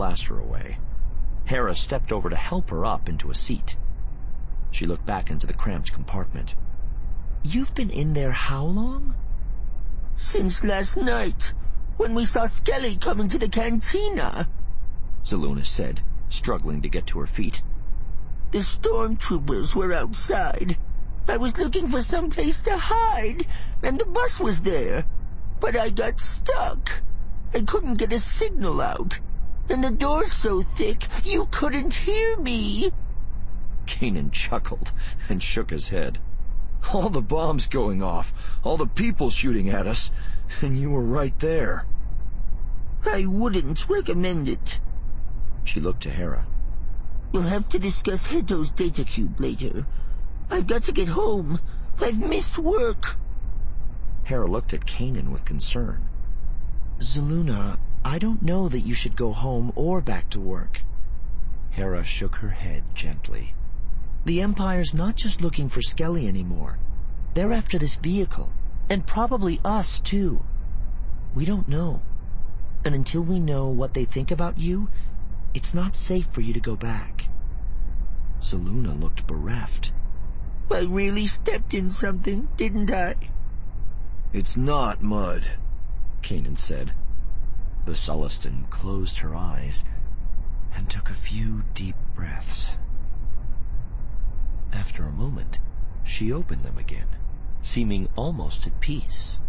blaster away. Hera stepped over to help her up into a seat. She looked back into the cramped compartment. "You've been in there how long?" "Since last night, when we saw Skelly coming to the cantina," Zeluna said, struggling to get to her feet. "The stormtroopers were outside. I was looking for some place to hide, and the bus was there. But I got stuck. I couldn't get a signal out, and the door's so thick you couldn't hear me." Kanan chuckled and shook his head. "All the bombs going off, all the people shooting at us, and you were right there." "I wouldn't recommend it." She looked to Hera. "We'll have to discuss Heto's data cube later. I've got to get home. I've missed work." Hera looked at Kanan with concern. "Zeluna, I don't know that you should go home or back to work." Hera shook her head gently. "The Empire's not just looking for Skelly anymore. They're after this vehicle, and probably us, too. We don't know. And until we know what they think about you, it's not safe for you to go back." Zeluna looked bereft. "I really stepped in something, didn't I?" "It's not mud," Kanan said. The Sullustan closed her eyes and took a few deep breaths. After a moment, she opened them again, seeming almost at peace.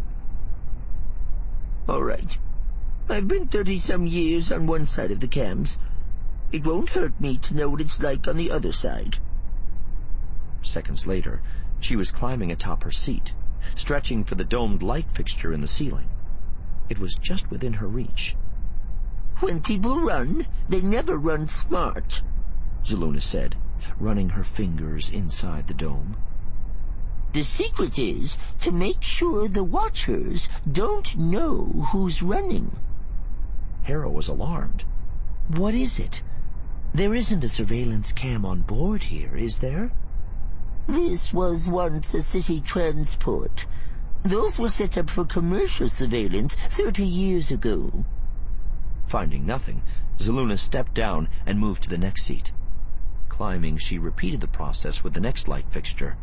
"All right. I've been 30-some years on one side of the cams. It won't hurt me to know what it's like on the other side." Seconds later, she was climbing atop her seat, stretching for the domed light fixture in the ceiling. It was just within her reach. "When people run, they never run smart," Zeluna said, running her fingers inside the dome. "The secret is to make sure the Watchers don't know who's running." Hera was alarmed. "What is it? There isn't a surveillance cam on board here, is there?" "This was once a city transport. Those were set up for commercial surveillance 30 years ago." Finding nothing, Zeluna stepped down and moved to the next seat. Climbing, she repeated the process with the next light fixture.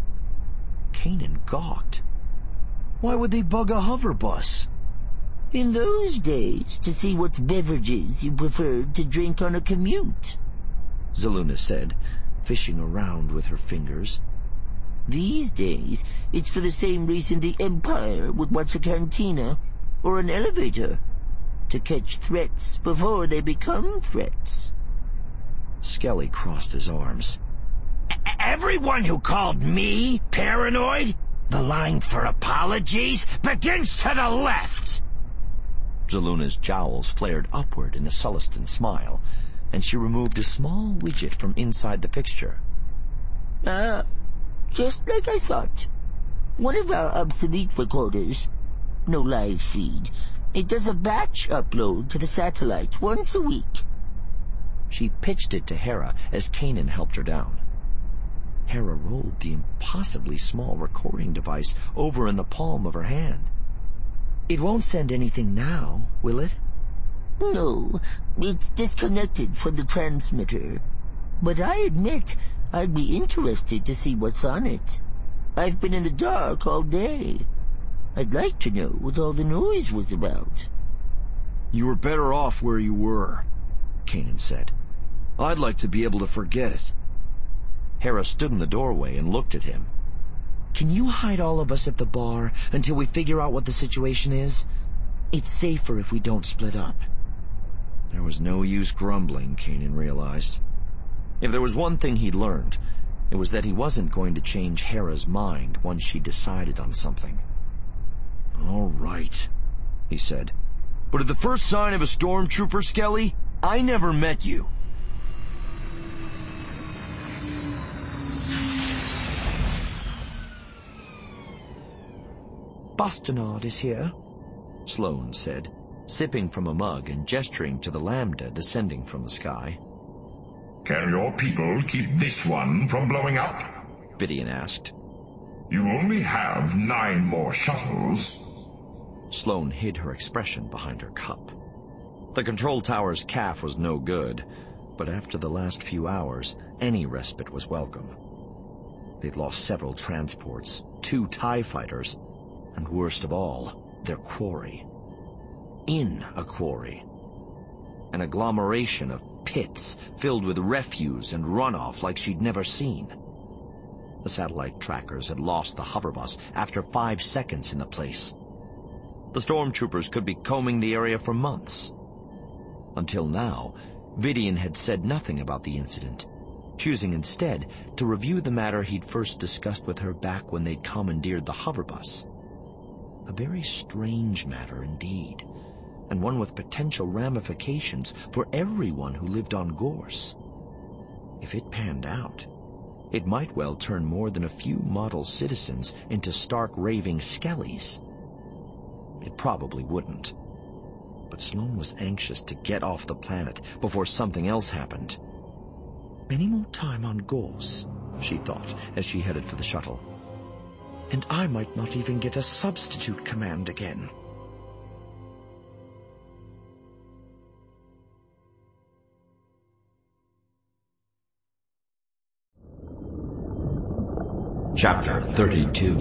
Kanan gawked. "Why would they bug a hover bus?" "In those days, to see what beverages you preferred to drink on a commute," Zeluna said, fishing around with her fingers. "These days, it's for the same reason the Empire would watch a cantina or an elevator, to catch threats before they become threats." Skelly crossed his arms. "Everyone who called me paranoid, the line for apologies begins to the left." Zeluna's jowls flared upward in a Sullustan smile, and she removed a small widget from inside the fixture. "Ah, just like I thought. One of our obsolete recorders. No live feed. It does a batch upload to the satellite once a week." She pitched it to Hera as Kanan helped her down. Hera rolled the impossibly small recording device over in the palm of her hand. "It won't send anything now, will it?" "No, it's disconnected from the transmitter. But I admit I'd be interested to see what's on it. I've been in the dark all day. I'd like to know what all the noise was about." "You were better off where you were," Kanan said. "I'd like to be able to forget it." Hera stood in the doorway and looked at him. "Can you hide all of us at the bar until we figure out what the situation is? It's safer if we don't split up." There was no use grumbling, Kanan realized. If there was one thing he'd learned, it was that he wasn't going to change Hera's mind once she decided on something. "All right," he said. "But at the first sign of a stormtrooper, Skelly, I never met you." "Bastinard is here," Sloane said, sipping from a mug and gesturing to the Lambda descending from the sky. "Can your people keep this one from blowing up?" Vidian asked. "You only have 9 more shuttles." Sloane hid her expression behind her cup. The control tower's calf was no good, but after the last few hours, any respite was welcome. They'd lost several transports, 2 TIE fighters, and worst of all, their quarry. In a quarry. An agglomeration of pits filled with refuse and runoff like she'd never seen. The satellite trackers had lost the hoverbus after 5 seconds in the place. The stormtroopers could be combing the area for months. Until now, Vidian had said nothing about the incident, choosing instead to review the matter he'd first discussed with her back when they'd commandeered the hoverbus. A very strange matter indeed, and one with potential ramifications for everyone who lived on Gorse. If it panned out, it might well turn more than a few model citizens into stark raving skellies. It probably wouldn't. But Sloane was anxious to get off the planet before something else happened. Any more time on Gorse, she thought as she headed for the shuttle. And I might not even get a substitute command again. Chapter 32.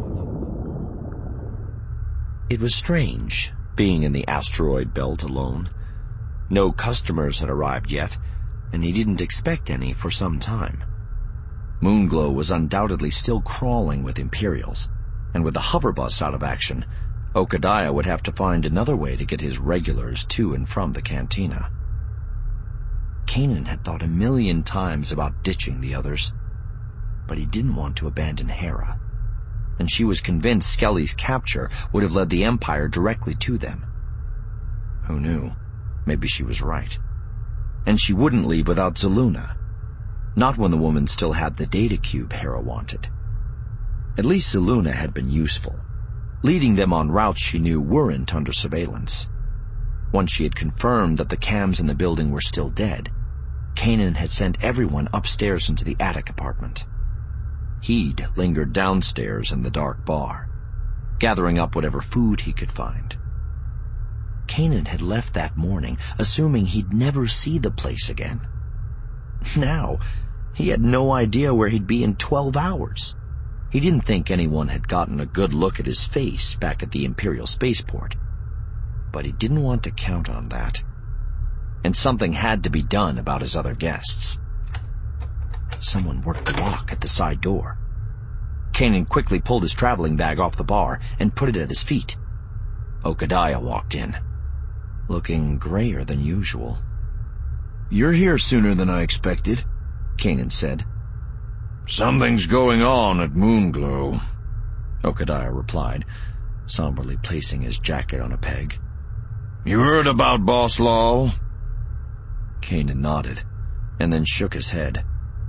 It was strange, being in the asteroid belt alone. No customers had arrived yet, and he didn't expect any for some time. Moonglow was undoubtedly still crawling with Imperials, and with the hoverbus out of action, Okadiah would have to find another way to get his regulars to and from the cantina. Kanan had thought a million times about ditching the others, but he didn't want to abandon Hera, and she was convinced Skelly's capture would have led the Empire directly to them. Who knew? Maybe she was right. And she wouldn't leave without Zaluna. Not when the woman still had the data cube Hera wanted. At least Zaluna had been useful, leading them on routes she knew weren't under surveillance. Once she had confirmed that the cams in the building were still dead, Kanan had sent everyone upstairs into the attic apartment. He'd lingered downstairs in the dark bar, gathering up whatever food he could find. Kanan had left that morning, assuming he'd never see the place again. Now, he had no idea where he'd be in 12 hours. He didn't think anyone had gotten a good look at his face back at the Imperial spaceport. But he didn't want to count on that. And something had to be done about his other guests. Someone worked the lock at the side door. Kanan quickly pulled his traveling bag off the bar and put it at his feet. Okadiah walked in, looking grayer than usual. "You're here sooner than I expected," Kanan said. "Something's going on at Moonglow," Okadiah replied, somberly placing his jacket on a peg. "You heard about Boss Lal?" Kanan nodded, and then shook his head.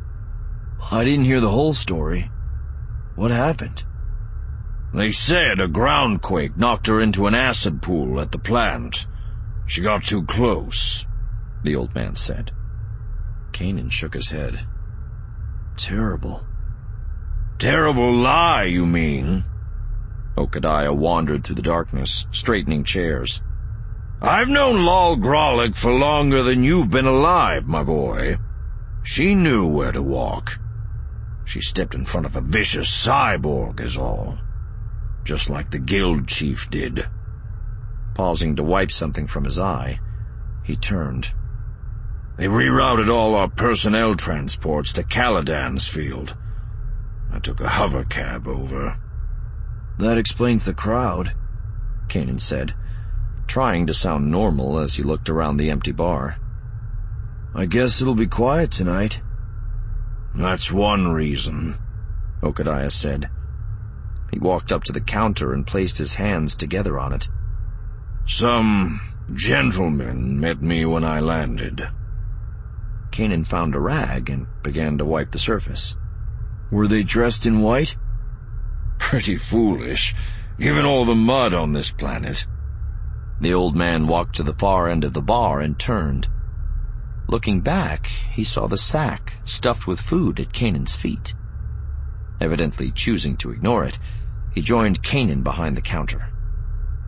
"I didn't hear the whole story. What happened?" "They said a groundquake knocked her into an acid pool at the plant. She got too close," the old man said. Kanan shook his head. "Terrible." "Terrible lie, you mean?" Okadiah wandered through the darkness, straightening chairs. "I've known Lal Grolic for longer than you've been alive, my boy. She knew where to walk. She stepped in front of a vicious cyborg is all. Just like the guild chief did." Pausing to wipe something from his eye, he turned. "They rerouted all our personnel transports to Caladan's field. I took a hover cab over." "That explains the crowd," Kanan said, trying to sound normal as he looked around the empty bar. "I guess it'll be quiet tonight." "That's one reason," Okadiah said. He walked up to the counter and placed his hands together on it. "Some gentlemen met me when I landed." Kanan found a rag and began to wipe the surface. "Were they dressed in white?" "Pretty foolish, given all the mud on this planet." The old man walked to the far end of the bar and turned. Looking back, he saw the sack stuffed with food at Kanan's feet. Evidently choosing to ignore it, he joined Kanan behind the counter.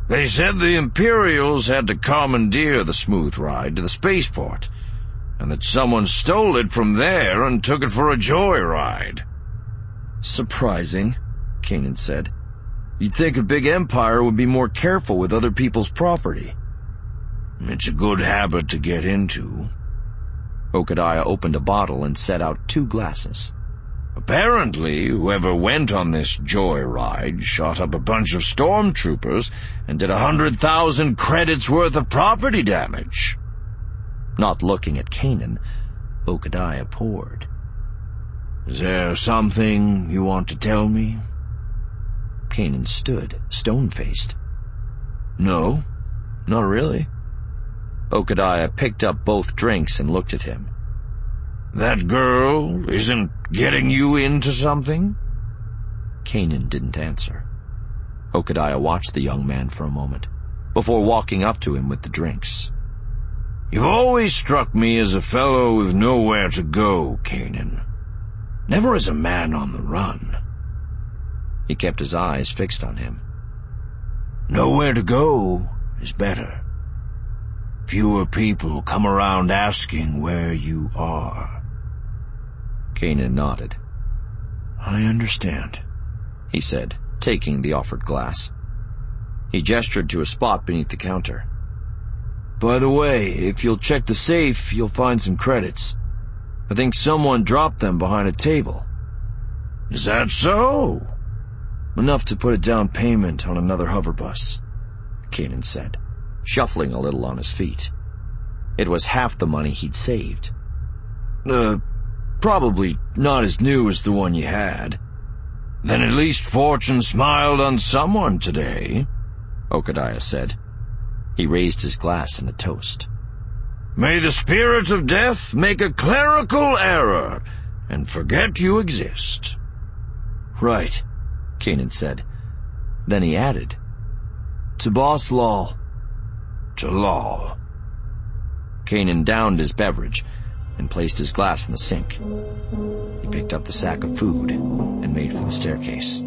They said the Imperials had to commandeer the smooth ride to the spaceport, and that someone stole it from there and took it for a joyride. Surprising, Kanan said. You'd think a big empire would be more careful with other people's property. It's a good habit to get into. Okadiah opened a bottle and set out 2 glasses. Apparently, whoever went on this joyride shot up a bunch of stormtroopers and did 100,000 credits worth of property damage. Not looking at Kanan, Okadiah poured. Is there something you want to tell me? Kanan stood, stone-faced. No, not really. Okadiah picked up both drinks and looked at him. That girl isn't getting you into something? Kanan didn't answer. Okadiah watched the young man for a moment, before walking up to him with the drinks. You've always struck me as a fellow with nowhere to go, Kanan. Never as a man on the run. He kept his eyes fixed on him. Nowhere to go is better. Fewer people come around asking where you are. Kanan nodded. I understand, he said, taking the offered glass. He gestured to a spot beneath the counter. By the way, if you'll check the safe, you'll find some credits. I think someone dropped them behind a table. Is that so? Enough to put a down payment on another hover bus, Kanan said, shuffling a little on his feet. It was half the money he'd saved. Probably not as new as the one you had. Then at least fortune smiled on someone today, Okadiah said. He raised his glass in a toast. May the spirit of death make a clerical error and forget you exist. Right, Kanan said. Then he added, To Boss Lal. To Lal. Kanan downed his beverage and placed his glass in the sink. He picked up the sack of food and made for the staircase.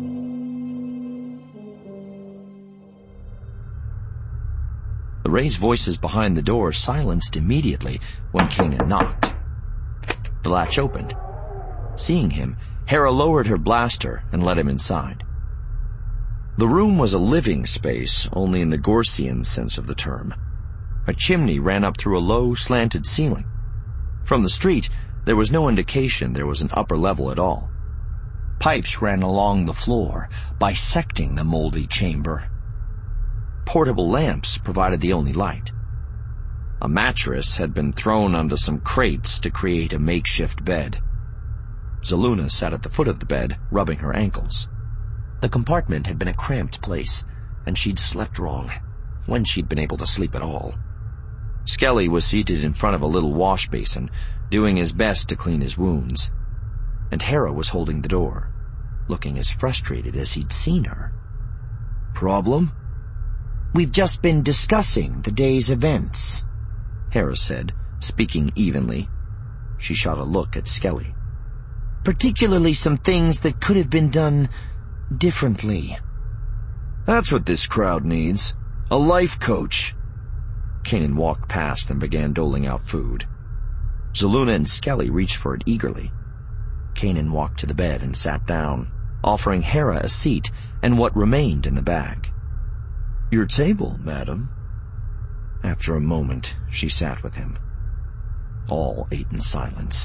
The raised voices behind the door silenced immediately when Kanan knocked. The latch opened. Seeing him, Hera lowered her blaster and let him inside. The room was a living space, only in the Gorsian sense of the term. A chimney ran up through a low, slanted ceiling. From the street, there was no indication there was an upper level at all. Pipes ran along the floor, bisecting the moldy chamber. Portable lamps provided the only light. A mattress had been thrown onto some crates to create a makeshift bed. Zaluna sat at the foot of the bed, rubbing her ankles. The compartment had been a cramped place, and she'd slept wrong, when she'd been able to sleep at all. Skelly was seated in front of a little wash basin, doing his best to clean his wounds. And Hera was holding the door, looking as frustrated as he'd seen her. Problem? We've just been discussing the day's events, Hera said, speaking evenly. She shot a look at Skelly. Particularly some things that could have been done differently. That's what this crowd needs. A life coach. Kanan walked past and began doling out food. Zaluna and Skelly reached for it eagerly. Kanan walked to the bed and sat down, offering Hera a seat and what remained in the bag. Your table, madam. After a moment, she sat with him. All ate in silence.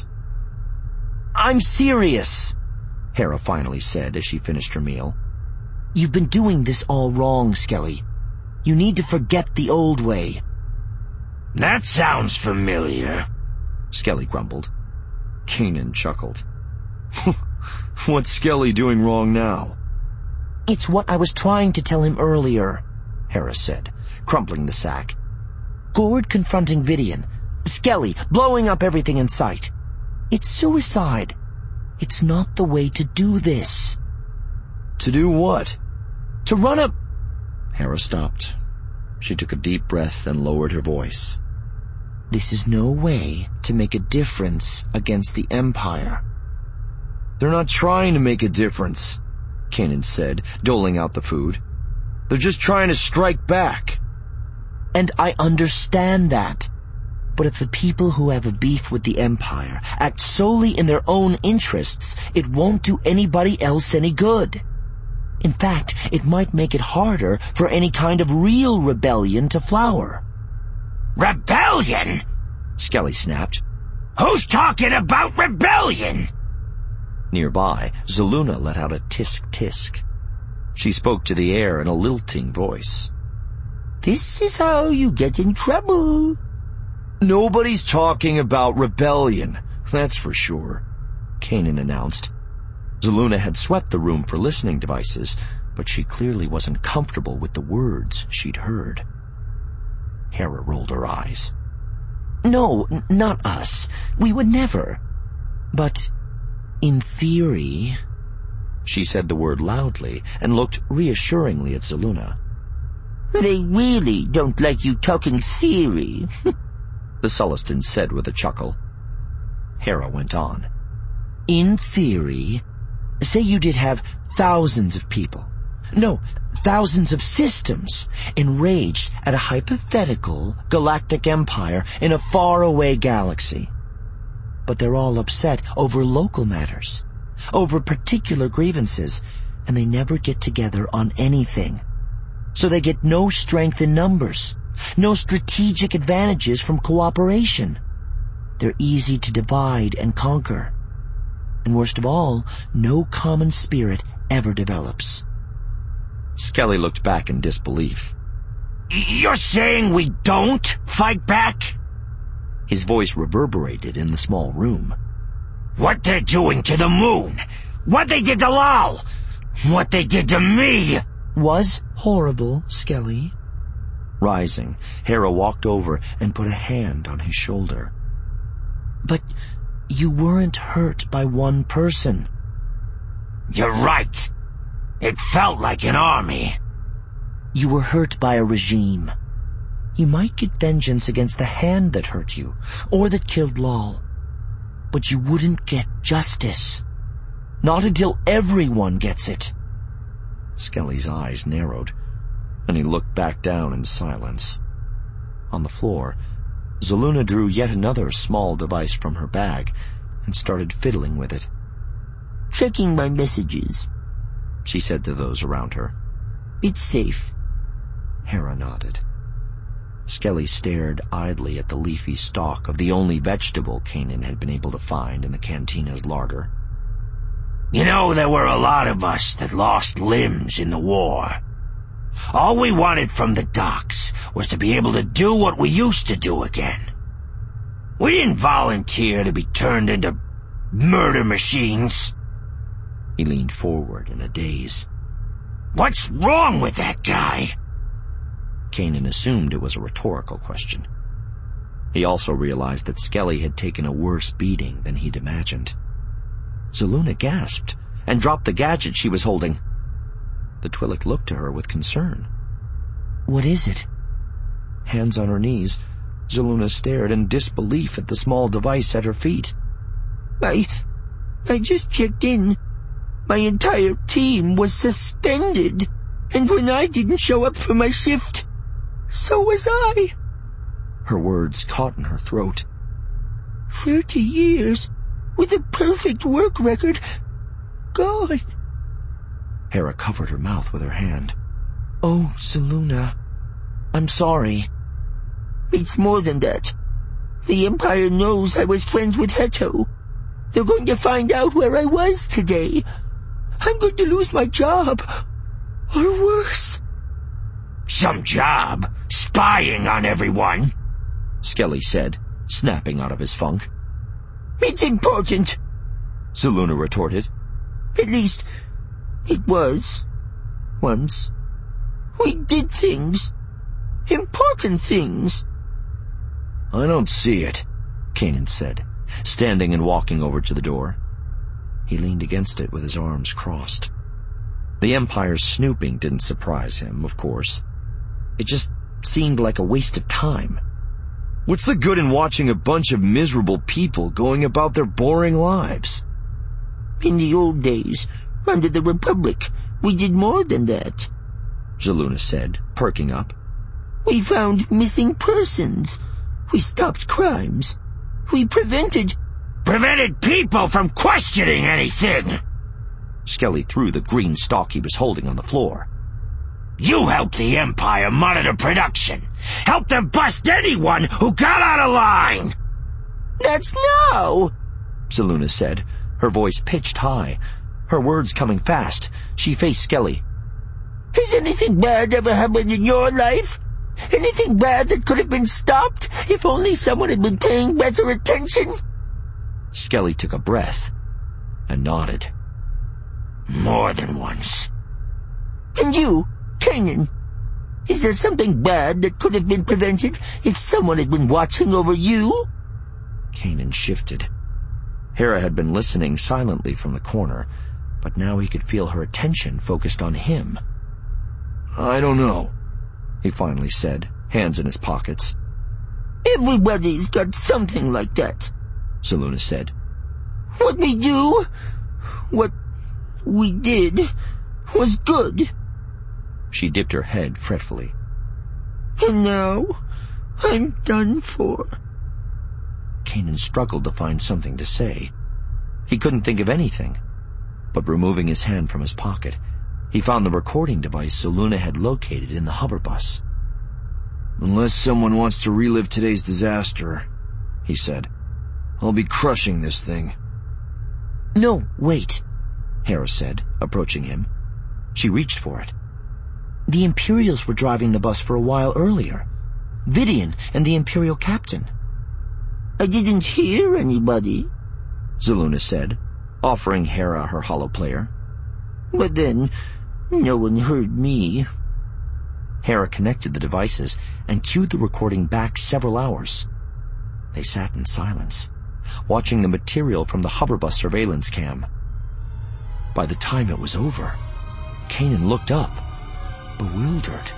I'm serious, Hera finally said as she finished her meal. You've been doing this all wrong, Skelly. You need to forget the old way. That sounds familiar, Skelly grumbled. Kanan chuckled. What's Skelly doing wrong now? It's what I was trying to tell him earlier, Hera said, crumpling the sack. Gord confronting Vidian. Skelly blowing up everything in sight. It's suicide. It's not the way to do this. To do what? To run a... Hera stopped. She took a deep breath and lowered her voice. This is no way to make a difference against the Empire. They're not trying to make a difference, Kanan said, doling out the food. They're just trying to strike back. And I understand that. But if the people who have a beef with the Empire act solely in their own interests, it won't do anybody else any good. In fact, it might make it harder for any kind of real rebellion to flower. Rebellion? Skelly snapped. Who's talking about rebellion? Nearby, Zaluna let out a tisk-tisk. She spoke to the air in a lilting voice. This is how you get in trouble. Nobody's talking about rebellion, that's for sure, Kanan announced. Zaluna had swept the room for listening devices, but she clearly wasn't comfortable with the words she'd heard. Hera rolled her eyes. No, not us. We would never. But, in theory... She said the word loudly and looked reassuringly at Zaluna. They really don't like you talking theory, the Sullustan said with a chuckle. Hera went on. In theory, say you did have thousands of people. No, thousands of systems enraged at a hypothetical galactic empire in a faraway galaxy. But they're all upset over local matters, over particular grievances, and they never get together on anything. So they get no strength in numbers, no strategic advantages from cooperation. They're easy to divide and conquer. And worst of all, no common spirit ever develops. Skelly looked back in disbelief. You're saying we don't fight back? His voice reverberated in the small room. What they're doing to the moon, what they did to Lal, what they did to me... Was horrible, Skelly. Rising, Hera walked over and put a hand on his shoulder. But you weren't hurt by one person. You're right. It felt like an army. You were hurt by a regime. You might get vengeance against the hand that hurt you, or that killed Lal. But you wouldn't get justice. Not until everyone gets it. Skelly's eyes narrowed, and he looked back down in silence. On the floor, Zaluna drew yet another small device from her bag and started fiddling with it. Checking my messages, she said to those around her. It's safe. Hera nodded. Skelly stared idly at the leafy stalk of the only vegetable Kanan had been able to find in the cantina's larder. You know, there were a lot of us that lost limbs in the war. All we wanted from the docks was to be able to do what we used to do again. We didn't volunteer to be turned into murder machines. He leaned forward in a daze. What's wrong with that guy? Kanan assumed it was a rhetorical question. He also realized that Skelly had taken a worse beating than he'd imagined. Zaluna gasped and dropped the gadget she was holding. The Twi'lek looked to her with concern. What is it? Hands on her knees, Zaluna stared in disbelief at the small device at her feet. I just checked in. My entire team was suspended, and when I didn't show up for my shift, so was I. Her words caught in her throat. 30 years, with a perfect work record, gone. Hera covered her mouth with her hand. Oh, Zaluna, I'm sorry. It's more than that. The Empire knows I was friends with Heto. They're going to find out where I was today. I'm going to lose my job. Or worse. Some job? Spying on everyone? Skelly said, snapping out of his funk. It's important, Zaluna retorted. At least, it was. Once. We did things. Important things. I don't see it, Kanan said, standing and walking over to the door. He leaned against it with his arms crossed. The Empire's snooping didn't surprise him, of course. It just seemed like a waste of time. What's the good in watching a bunch of miserable people going about their boring lives? In the old days, under the Republic, we did more than that. Zaluna said, perking up. We found missing persons. We stopped crimes. We prevented people from questioning anything. Skelly threw the green stalk he was holding on the floor. You helped the Empire monitor production. Helped them bust anyone who got out of line. That's now, Zaluna said, her voice pitched high, her words coming fast. She faced Skelly. Has anything bad ever happened in your life? Anything bad that could have been stopped if only someone had been paying better attention? Skelly took a breath and nodded. More than once. And you, Kanan, is there something bad that could have been prevented if someone had been watching over you? Kanan shifted. Hera had been listening silently from the corner, but now he could feel her attention focused on him. I don't know, he finally said, hands in his pockets. Everybody's got something like that, Zaluna said. What we do, what we did, was good. She dipped her head fretfully. And now, I'm done for. Kanan struggled to find something to say. He couldn't think of anything, but removing his hand from his pocket, he found the recording device Zaluna had located in the hover bus. Unless someone wants to relive today's disaster, he said, I'll be crushing this thing. No, wait, Hera said, approaching him. She reached for it. The Imperials were driving the bus for a while earlier. Vidian and the Imperial captain. I didn't hear anybody, Zaluna said, offering Hera her holoplayer. But then, no one heard me. Hera connected the devices and cued the recording back several hours. They sat in silence, watching the material from the hoverbus surveillance cam. By the time it was over, Kanan looked up, bewildered.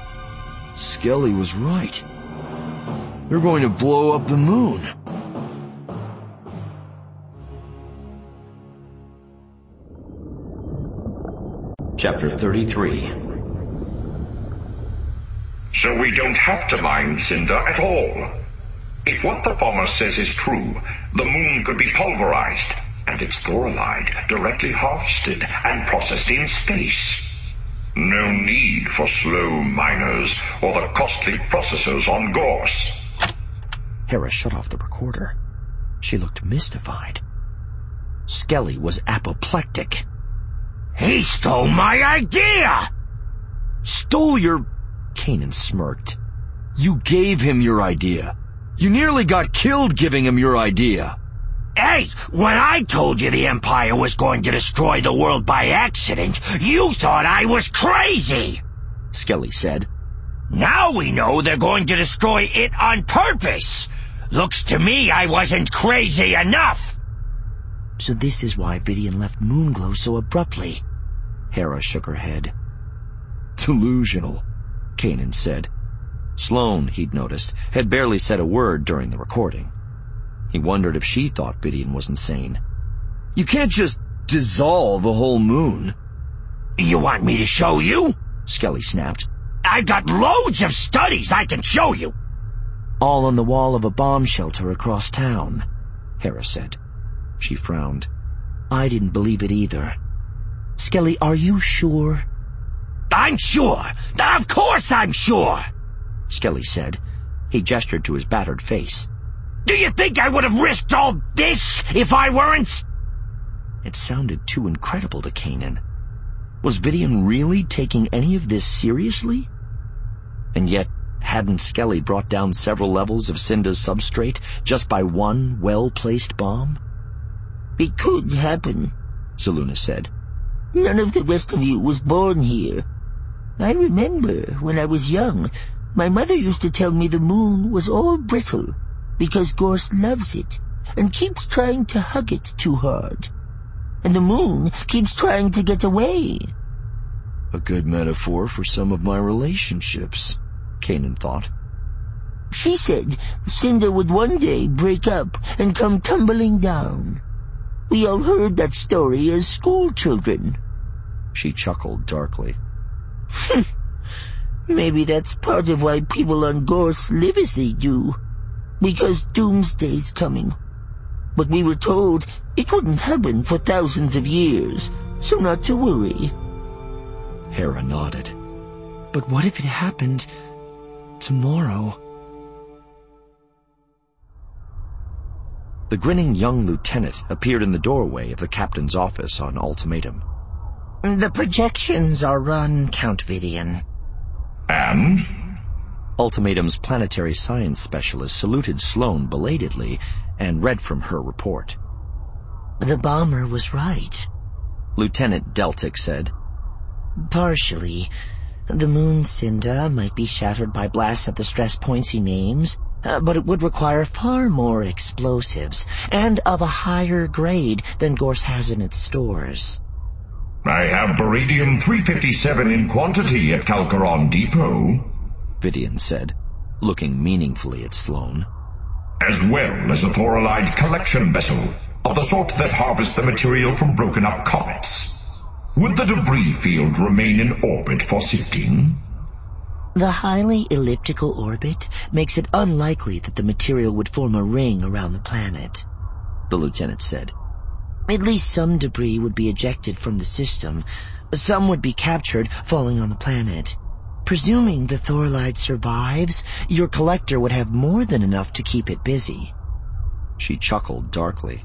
Skelly was right. They're going to blow up the moon. Chapter 33. So we don't have to mine Cinder at all. If what the bomber says is true, the moon could be pulverized, and its thorolide directly harvested and processed in space. No need for slow miners or the costly processors on Gorse. Hera shut off the recorder. She looked mystified. Skelly was apoplectic. He stole my idea! Stole your... Kanan smirked. You gave him your idea. You nearly got killed giving him your idea. Hey, when I told you the Empire was going to destroy the world by accident, you thought I was crazy, Skelly said. Now we know they're going to destroy it on purpose. Looks to me I wasn't crazy enough. So this is why Vidian left Moonglow so abruptly. Hera shook her head. Delusional, Kanan said. Sloane, he'd noticed, had barely said a word during the recording. He wondered if she thought Vidian was insane. You can't just dissolve a whole moon. You want me to show you? Skelly snapped. I've got loads of studies I can show you. All on the wall of a bomb shelter across town, Hera said. She frowned. I didn't believe it either. Skelly, are you sure? I'm sure. Of course I'm sure, Skelly said. He gestured to his battered face. Do you think I would have risked all this if I weren't? It sounded too incredible to Kanan. Was Vidian really taking any of this seriously? And yet, hadn't Skelly brought down several levels of Cinda's substrate just by one well-placed bomb? It could happen, Zaluna said. None of the rest of you was born here. I remember, when I was young, my mother used to tell me the moon was all brittle, because Gorse loves it, and keeps trying to hug it too hard. And the moon keeps trying to get away. A good metaphor for some of my relationships, Kanan thought. She said Cinder would one day break up and come tumbling down. We all heard that story as school children. She chuckled darkly. Maybe that's part of why people on Gorse live as they do. Because doomsday's coming. But we were told it wouldn't happen for thousands of years, so not to worry. Hera nodded. But what if it happened tomorrow? The grinning young lieutenant appeared in the doorway of the captain's office on ultimatum. The projections are run, Count Vidian. And? Ultimatum's planetary science specialist saluted Sloane belatedly and read from her report. The bomber was right, Lieutenant Deltic said. partially. The moon Cinda might be shattered by blasts at the stress points he names, but it would require far more explosives, and of a higher grade than Gorse has in its stores. I have Baridium-357 in quantity at Calcaron Depot, Vidian said, looking meaningfully at Sloane. as well as a Thorolide collection vessel of the sort that harvests the material from broken-up comets. Would the debris field remain in orbit for sifting? The highly elliptical orbit makes it unlikely that the material would form a ring around the planet, The lieutenant said. At least some debris would be ejected from the system. Some would be captured, falling on the planet. Presuming the Thorolide survives, your collector would have more than enough to keep it busy. She chuckled darkly.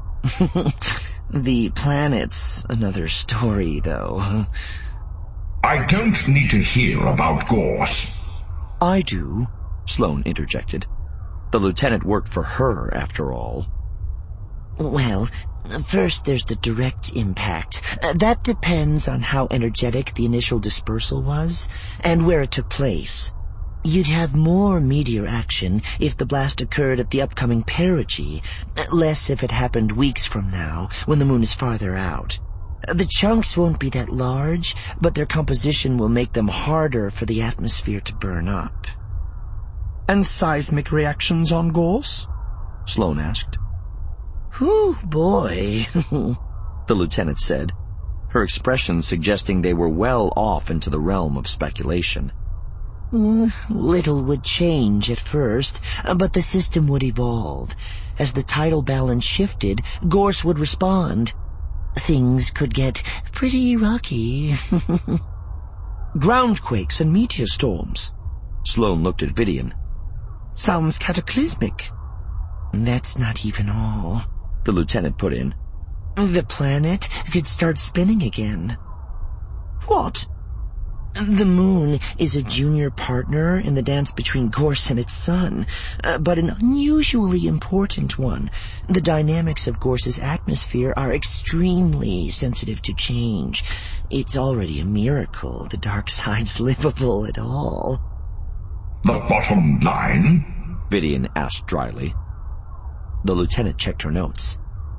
The planet's another story, though. I don't need to hear about Gorse. I do, Sloane interjected. The lieutenant worked for her, after all. Well, first there's the direct impact. That depends on how energetic the initial dispersal was, and where it took place. You'd have more meteor action if the blast occurred at the upcoming perigee, less if it happened weeks from now, when the moon is farther out. The chunks won't be that large, but their composition will make them harder for the atmosphere to burn up. And seismic reactions on Gorse? Sloane asked. Whew, boy, The lieutenant said, her expression suggesting they were well off into the realm of speculation. Little would change at first, but the system would evolve. As the tidal balance shifted, Gorse would respond. Things could get pretty rocky. Groundquakes and meteor storms. Sloane looked at Vidian. Sounds cataclysmic. That's not even all. The lieutenant put in. The planet could start spinning again. What? The moon is a junior partner in the dance between Gorse and its sun, but an unusually important one. The dynamics of Gorse's atmosphere are extremely sensitive to change. It's already a miracle the dark side's livable at all. The bottom line? Vidian asked dryly. The lieutenant checked her notes.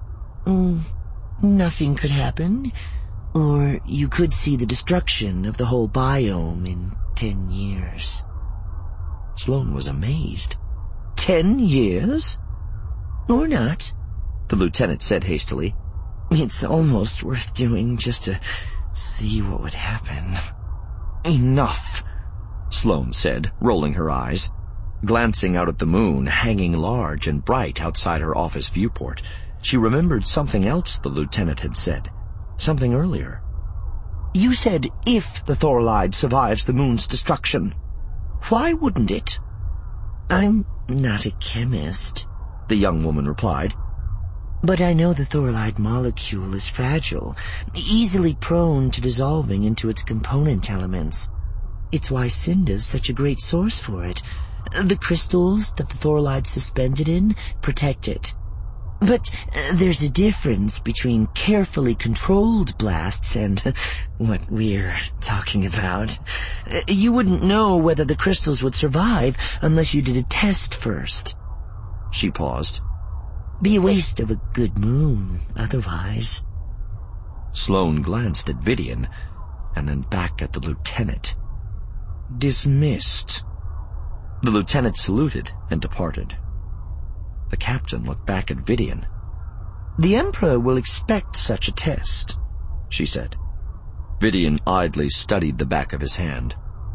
Nothing could happen. Or you could see the destruction of the whole biome in 10 years. Sloane was amazed. 10 years? Or not, The lieutenant said hastily. It's almost worth doing just to see what would happen. Enough, Sloane said, rolling her eyes. Glancing out at the moon, hanging large and bright outside her office viewport, she remembered something else the lieutenant had said. Something earlier. You said if the Thorolide survives the moon's destruction. Why wouldn't it? I'm not a chemist, The young woman replied. but I know the Thorolide molecule is fragile, easily prone to dissolving into its component elements. It's why Cinda's such a great source for it. The crystals that the Thorolide's suspended in protect it. But there's a difference between carefully controlled blasts and what we're talking about. You wouldn't know whether the crystals would survive unless you did a test first. She paused. Be a waste of a good moon, otherwise. Sloane glanced at Vidian, and then back at the lieutenant. Dismissed. The lieutenant saluted and departed. The captain looked back at Vidian. The Emperor will expect such a test, She said. Vidian idly studied the back of his hand.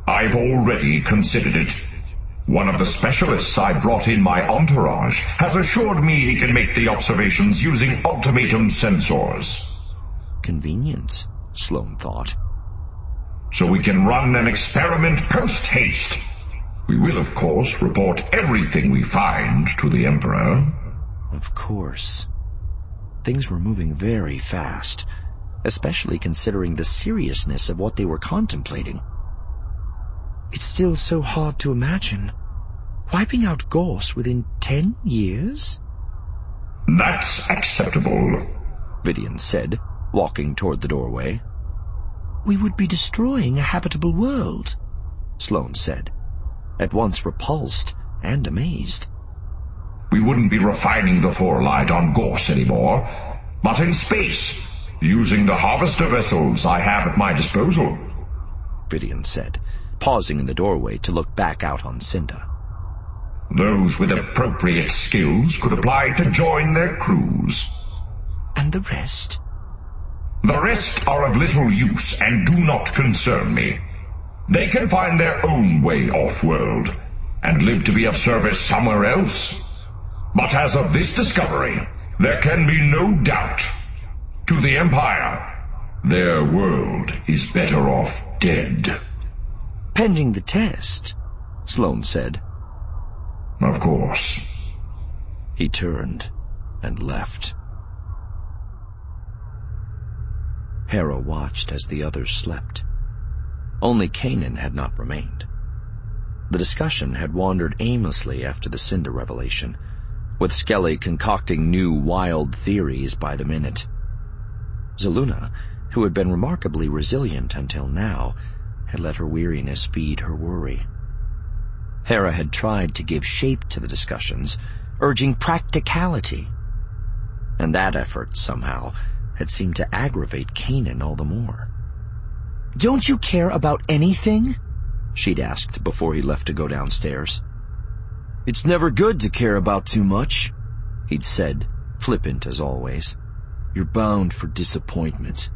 I've already considered it. One of the specialists I brought in my entourage has assured me he can make the observations using ultimatum sensors. Convenient, Sloane thought. So we can run an experiment post-haste. We will, of course, report everything we find to the Emperor. Of course. Things were moving very fast, especially considering the seriousness of what they were contemplating. It's still so hard to imagine. Wiping out Gorse within 10 years? That's acceptable, Vidian said, walking toward the doorway. We would be destroying a habitable world, Sloane said, at once repulsed and amazed. We wouldn't be refining the Thorlight on Gorse anymore, but in space, using the harvester vessels I have at my disposal, Vidian said, pausing in the doorway to look back out on Cinda. Those with appropriate skills could apply to join their crews. And the rest? The rest are of little use and do not concern me. They can find their own way off-world, and live to be of service somewhere else. But as of this discovery, there can be no doubt. To the Empire, their world is better off dead. Pending the test, Sloane said. Of course. He turned and left. Hera watched as the others slept. Only Kanan had not remained. The discussion had wandered aimlessly after the Cinda revelation, with Skelly concocting new wild theories by the minute. Zaluna, who had been remarkably resilient until now, had let her weariness feed her worry. Hera had tried to give shape to the discussions, urging practicality, and that effort, somehow, had seemed to aggravate Kanan all the more. "Don't you care about anything?" she'd asked before he left to go downstairs. "It's never good to care about too much," he'd said, flippant as always. "You're bound for disappointment."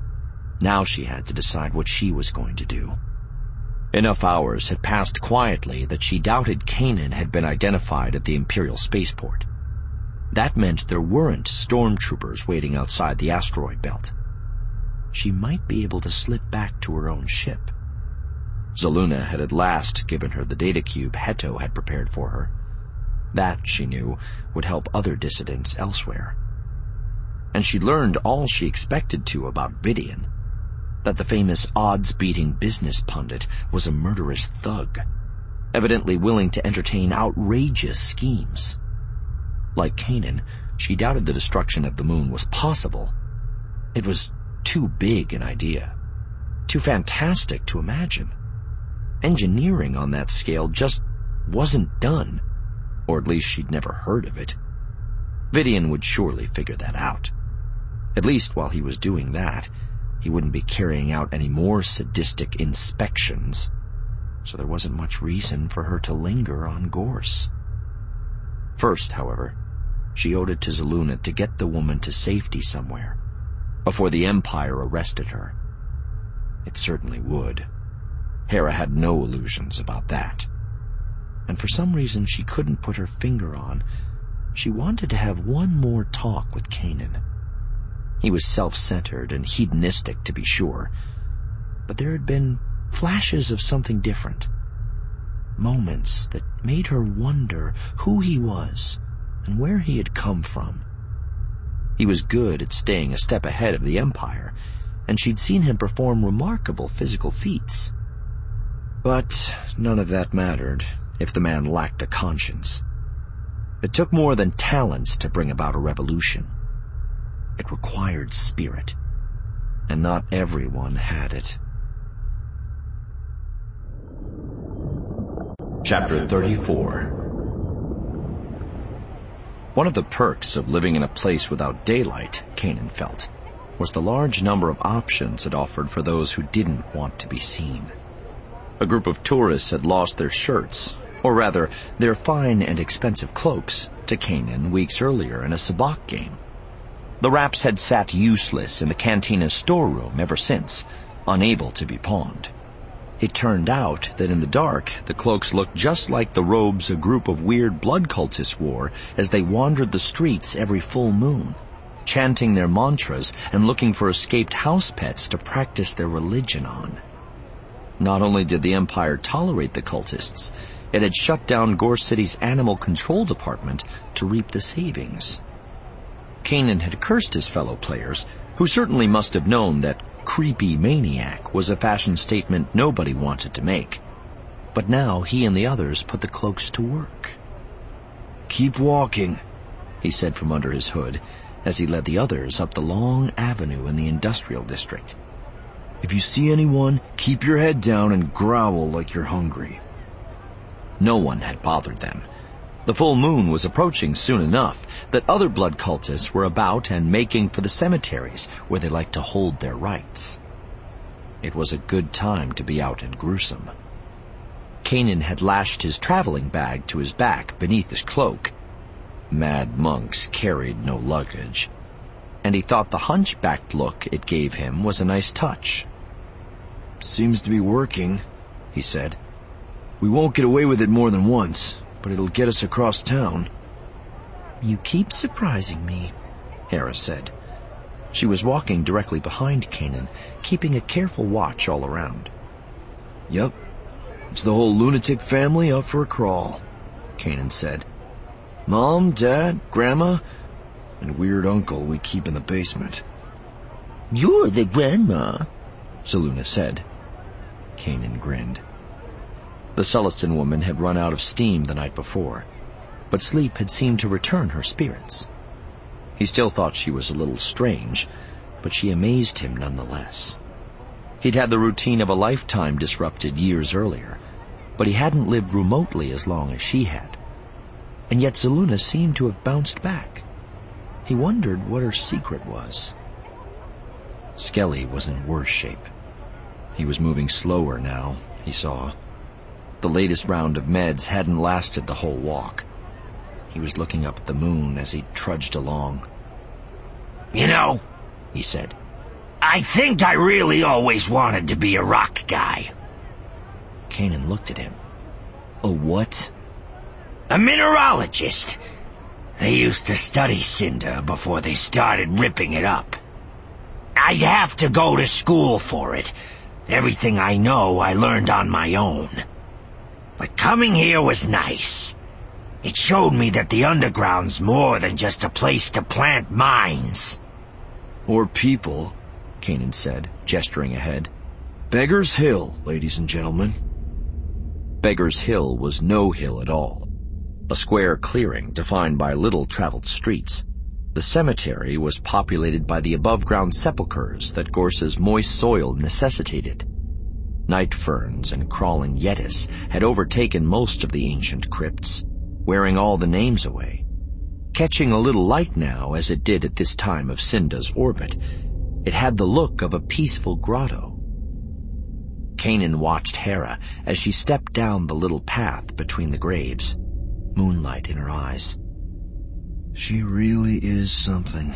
Now she had to decide what she was going to do. Enough hours had passed quietly that she doubted Kanan had been identified at the Imperial spaceport. That meant there weren't stormtroopers waiting outside the asteroid belt. She might be able to slip back to her own ship. Zaluna had at last given her the data cube Heto had prepared for her. That, she knew, would help other dissidents elsewhere. And she learned all she expected to about Vidian, that the famous odds-beating business pundit was a murderous thug, evidently willing to entertain outrageous schemes. Like Kanan, she doubted the destruction of the moon was possible. It was too big an idea, too fantastic to imagine. Engineering on that scale just wasn't done, or at least she'd never heard of it. Vidian would surely figure that out. At least while he was doing that, he wouldn't be carrying out any more sadistic inspections, so there wasn't much reason for her to linger on Gorse. First, however, she owed it to Zaluna to get the woman to safety somewhere, before the Empire arrested her. It certainly would. Hera had no illusions about that. And for some reason she couldn't put her finger on, she wanted to have one more talk with Kanan. He was self-centered and hedonistic, to be sure, but there had been flashes of something different. Moments that made her wonder who he was and where he had come from. He was good at staying a step ahead of the Empire, and she'd seen him perform remarkable physical feats. But none of that mattered if the man lacked a conscience. It took more than talents to bring about a revolution. It required spirit, and not everyone had it. Chapter 34. One of the perks of living in a place without daylight, Kanan felt, was the large number of options it offered for those who didn't want to be seen. A group of tourists had lost their shirts, or rather, their fine and expensive cloaks, to Kanan weeks earlier in a sabacc game. The wraps had sat useless in the cantina's storeroom ever since, unable to be pawned. It turned out that in the dark, the cloaks looked just like the robes a group of weird blood cultists wore as they wandered the streets every full moon, chanting their mantras and looking for escaped house pets to practice their religion on. Not only did the Empire tolerate the cultists, it had shut down Gore City's animal control department to reap the savings. Kanan had cursed his fellow players, who certainly must have known that creepy maniac was a fashion statement nobody wanted to make. But now he and the others put the cloaks to work. "Keep walking," he said from under his hood, as he led the others up the long avenue in the industrial district. "If you see anyone, keep your head down and growl like you're hungry." No one had bothered them. The full moon was approaching soon enough that other blood cultists were about and making for the cemeteries where they liked to hold their rites. It was a good time to be out in Gruesome. Kanan had lashed his traveling bag to his back beneath his cloak. Mad monks carried no luggage, and he thought the hunchbacked look it gave him was a nice touch. "Seems to be working," he said. "We won't get away with it more than once, but it'll get us across town." "You keep surprising me," Hera said. She was walking directly behind Kanan, keeping a careful watch all around. "Yep, it's the whole lunatic family up for a crawl," Kanan said. "Mom, Dad, Grandma, and weird uncle we keep in the basement." "You're the grandma," Selûne said. Kanan grinned. The Celestin woman had run out of steam the night before, but sleep had seemed to return her spirits. He still thought she was a little strange, but she amazed him nonetheless. He'd had the routine of a lifetime disrupted years earlier, but he hadn't lived remotely as long as she had. And yet Selûne seemed to have bounced back. He wondered what her secret was. Skelly was in worse shape. He was moving slower now, he saw. The latest round of meds hadn't lasted the whole walk. He was looking up at the moon as he trudged along. "You know," he said, "I think I really always wanted to be a rock guy." Kanan looked at him. "A what?" "A mineralogist. They used to study cinder before they started ripping it up. I'd have to go to school for it. Everything I know I learned on my own. But coming here was nice. It showed me that the underground's more than just a place to plant mines." "Or people," Kanan said, gesturing ahead. "Beggar's Hill, ladies and gentlemen." Beggar's Hill was no hill at all. A square clearing defined by little-traveled streets. The cemetery was populated by the above-ground sepulchres that Gorse's moist soil necessitated. Night ferns and crawling yetis had overtaken most of the ancient crypts, wearing all the names away. Catching a little light now, as it did at this time of Cinda's orbit, it had the look of a peaceful grotto. Kanan watched Hera as she stepped down the little path between the graves, moonlight in her eyes. "She really is something."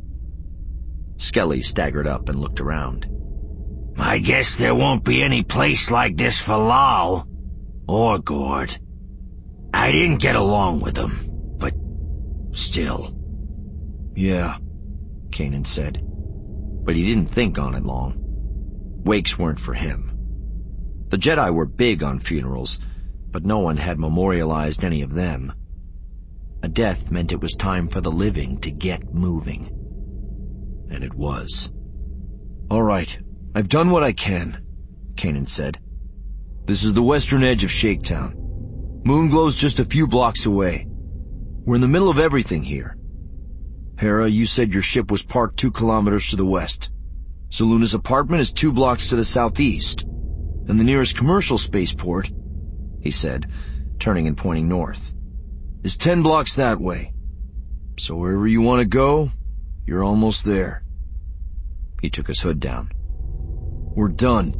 Skelly staggered up and looked around. "I guess there won't be any place like this for Lal. Or Gord. I didn't get along with them, but still." "Yeah," Kanan said. But he didn't think on it long. Wakes weren't for him. The Jedi were big on funerals, but no one had memorialized any of them. A death meant it was time for the living to get moving. And it was. "All right, I've done what I can," Kanan said. "This is the western edge of Shaketown. Moonglow's just a few blocks away. We're in the middle of everything here. Hera, you said your ship was parked 2 kilometers to the west. Selûne's apartment is 2 blocks to the southeast. And the nearest commercial spaceport," he said, turning and pointing north, "is 10 blocks that way. So wherever you want to go, you're almost there." He took his hood down. "We're done."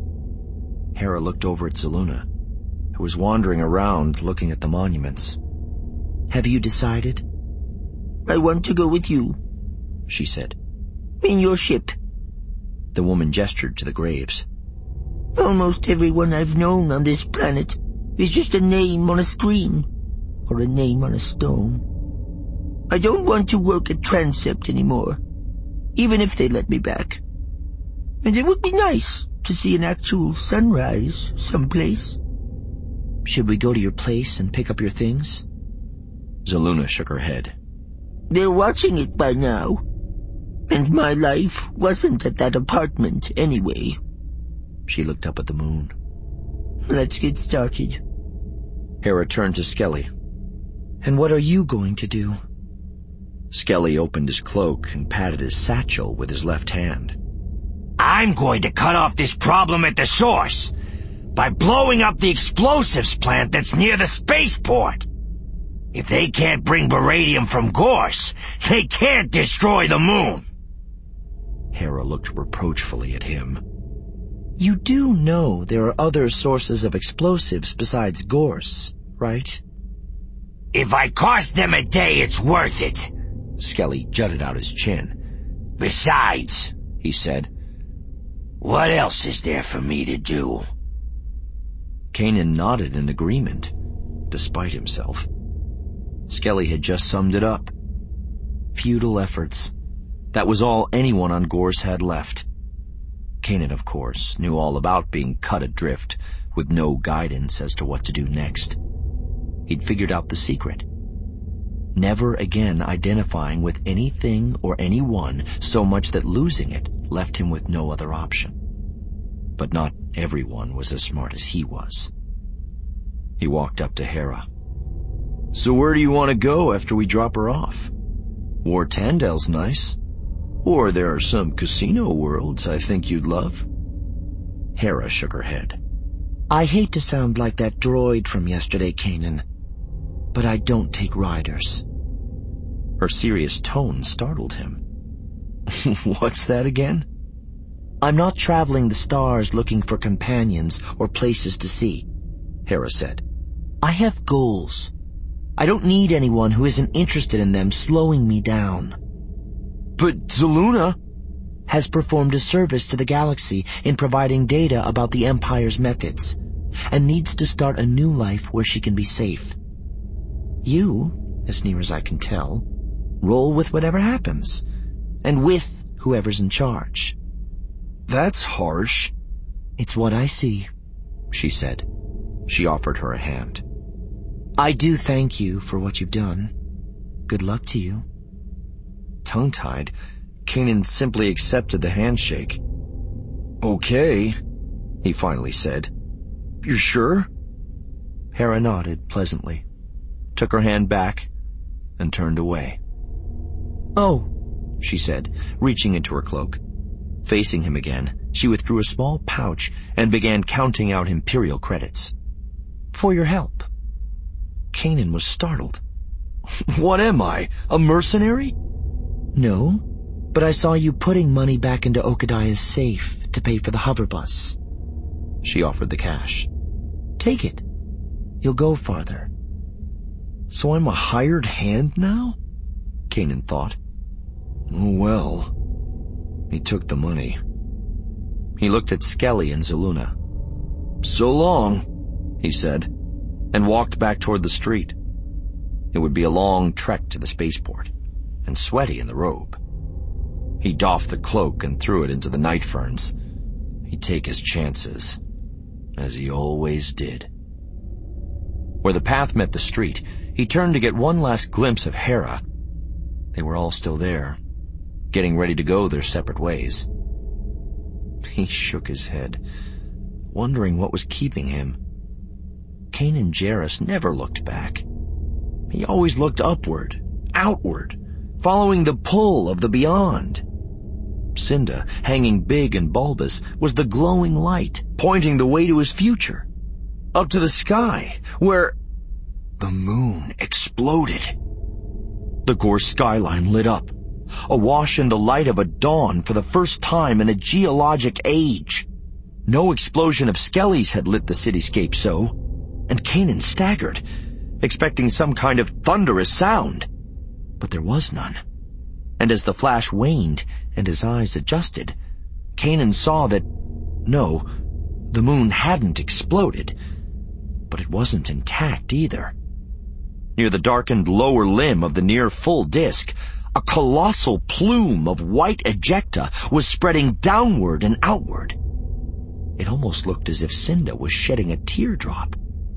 Hera looked over at Selûne, who was wandering around looking at the monuments. "Have you decided?" "I want to go with you," she said. "In your ship." The woman gestured to the graves. Almost everyone I've known on this planet is just a name on a screen, or a name on a stone. I don't want to work at Transept anymore, even if they let me back. And it would be nice to see an actual sunrise someplace. Should we go to your place and pick up your things? Zaluna shook her head. They're watching it by now. And my life wasn't at that apartment anyway. She looked up at the moon. Let's get started. Hera turned to Skelly. And what are you going to do? Skelly opened his cloak and patted his satchel with his left hand. I'm going to cut off this problem at the source by blowing up the explosives plant that's near the spaceport. If they can't bring beradium from Gorse, they can't destroy the moon. Hera looked reproachfully at him. You do know there are other sources of explosives besides Gorse, right? If I cost them a day, it's worth it. Skelly jutted out his chin. Besides, he said, what else is there for me to do? Kanan nodded in agreement, despite himself. Skelly had just summed it up. Futile efforts. That was all anyone on Gorse had left. Kanan, of course, knew all about being cut adrift, with no guidance as to what to do next. He'd figured out the secret. Never again identifying with anything or anyone so much that losing it left him with no other option. But not everyone was as smart as he was. He walked up to Hera. So where do you want to go after we drop her off? War Tandel's nice. Or there are some casino worlds I think you'd love. Hera shook her head. I hate to sound like that droid from yesterday, Kanan, but I don't take riders. Her serious tone startled him. What's that again? I'm not traveling the stars looking for companions or places to see, Hera said. I have goals. I don't need anyone who isn't interested in them slowing me down. But Zaluna has performed a service to the galaxy in providing data about the Empire's methods, and needs to start a new life where she can be safe. You, as near as I can tell, roll with whatever happens, and with whoever's in charge. That's harsh. It's what I see, she said. She offered her a hand. I do thank you for what you've done. Good luck to you. Tongue-tied, Kanan simply accepted the handshake. Okay, he finally said. You're sure? Hera nodded pleasantly, took her hand back, and turned away. Oh, she said, reaching into her cloak. Facing him again, she withdrew a small pouch and began counting out Imperial credits. For your help. Kanan was startled. What am I, a mercenary? No, but I saw you putting money back into Okadiah's safe to pay for the hover bus. She offered the cash. Take it. You'll go farther. So I'm a hired hand now? Kanan thought. Oh well. He took the money. He looked at Skelly and Zaluna. So long, he said, and walked back toward the street. It would be a long trek to the spaceport, and sweaty in the robe. He doffed the cloak and threw it into the night ferns. He'd take his chances, as he always did. Where the path met the street, he turned to get one last glimpse of Hera. They were all still there, getting ready to go their separate ways. He shook his head, wondering what was keeping him. Kanan Jarrus never looked back. He always looked upward, outward, following the pull of the beyond. Cinda, hanging big and bulbous, was the glowing light, pointing the way to his future. Up to the sky, where the moon exploded. The Gorse skyline lit up, awash in the light of a dawn for the first time in a geologic age. No explosion of Skelly's had lit the cityscape so, and Kanan staggered, expecting some kind of thunderous sound. But there was none. And as the flash waned and his eyes adjusted, Kanan saw that, no, The moon hadn't exploded, but it wasn't intact either. Near the darkened lower limb of the near-full disk, a colossal plume of white ejecta was spreading downward and outward. It almost looked as if Cinda was shedding a teardrop